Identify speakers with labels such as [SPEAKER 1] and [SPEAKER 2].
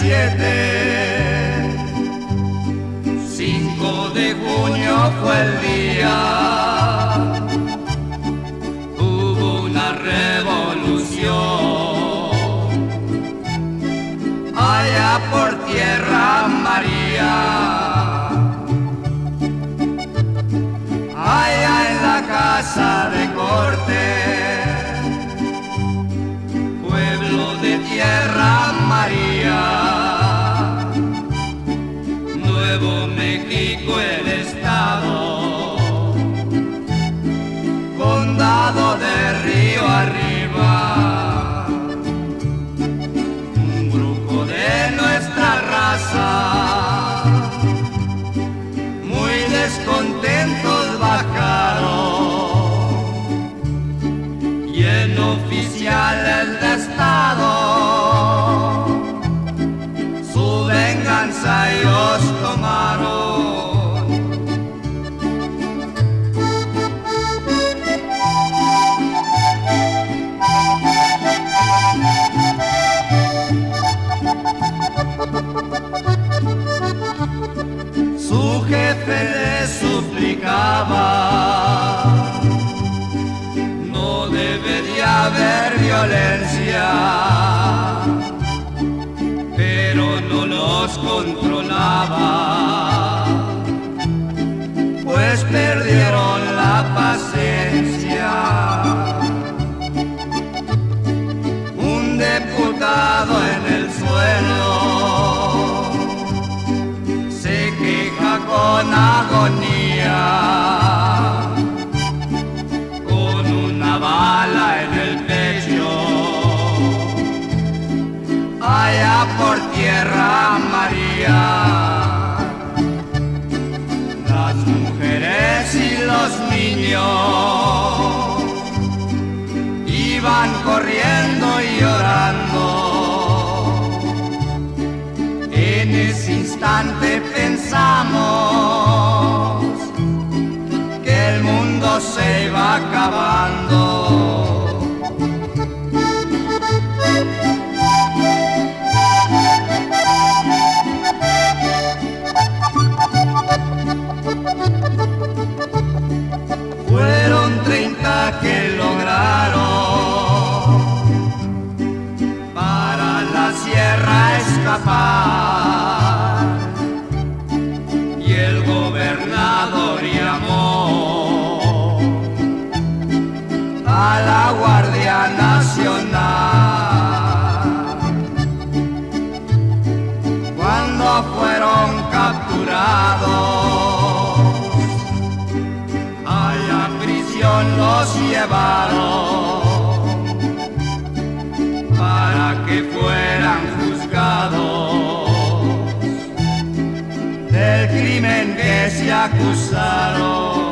[SPEAKER 1] 5 de junio fue el día, hubo una revolución allá por Tierra María, allá en la casa de Cortés, pueblo de Tierra María, Nuevo México el estado, condado de Río Arriba. Un grupo de nuestra raza, muy descontentos bajaron, y en oficiales de estado su venganza ellos tomaron. Su jefe le suplicaba, no debe de haber violencia, pero no los controlaba, pues perdieron la paciencia. Un diputado en el suelo se queja con agonía, con una bala en el pecho, allá por Tierra María. Las mujeres y los niños iban corriendo y llorando. En ese instante pensamos que el mundo se iba acabando. Fueron 30 que lograron para la sierra escapar, y el gobernador llamó a la Guardia Nacional. Cuando fueron capturados, allá a prisión los llevaron para que fueran juzgados del crimen que se acusaron.